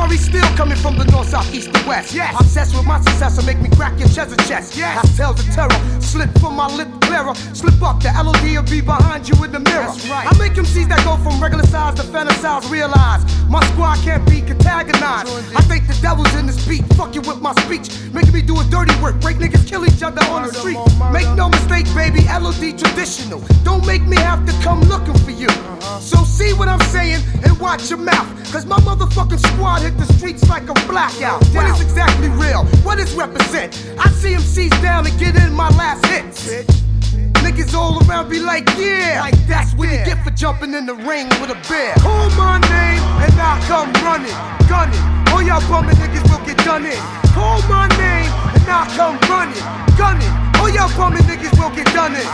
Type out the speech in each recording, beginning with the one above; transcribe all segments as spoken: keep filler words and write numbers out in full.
Curry still coming from the north, south, east, and west. Yes. Obsessed with my success will make me crack your chest chest. Yes. Pastels of terror, slip from my lip clearer. Slip up, the L O D will be behind you in the mirror. That's right. I make M Cs that go from regular size to fantasize. Realize my squad can't be antagonized. I think the devil's in this beat, fuck you with my speech, making me do a dirty work, break niggas, kill each other on the street. Make no mistake, baby, L O D traditional. Don't make me have to come looking for you. So see what I'm saying and watch your mouth, cause my motherfucking squad hit the streets like a blackout. What is exactly real? What does represent? I see M Cs down to get in my last hits. Niggas all around be like, yeah, like that's what you get for jumping in the ring with a bear. Call my name and I'll come running, gunning. All y'all bumming niggas will get done in. Call my name and I'll come running, gunning. All y'all bumming niggas will get done in.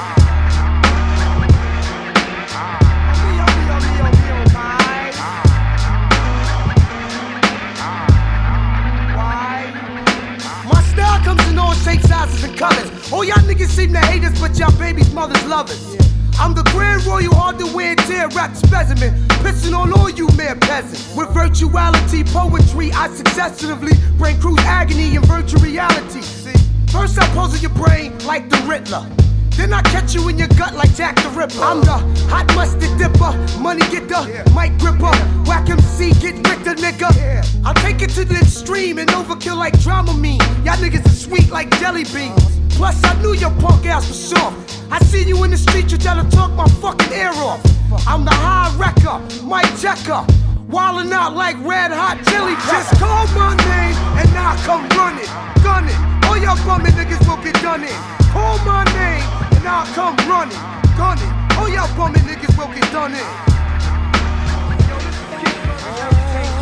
Comes in all shapes, sizes, and colors. All y'all niggas seem to hate us, but y'all babies' mothers love us. I'm the grand royal, hard to wear tear rap specimen, pissing on all you mere peasants. With virtuality, poetry, I successively bring crude agony and virtual reality. First I puzzle your brain like the Riddler, then I catch you in your gut like Jack the Ripper. I'm the hot mustard dipper, money getter, mic gripper, whack M C, get Richter, nigga. I'll take it to the extreme and overkill like Dramamine. Y'all niggas are sweet like jelly beans. Plus I knew your punk ass was soft. I see you in the street, you try to talk my fucking ear off. I'm the high wrecker, Mike Checker, wildin' out like red hot chili pepper. Just call my name and I'll come running, gunning. All y'all bummin' niggas will get done in. Call my name and I'll come running, gunning. All y'all bummin' niggas will get done in.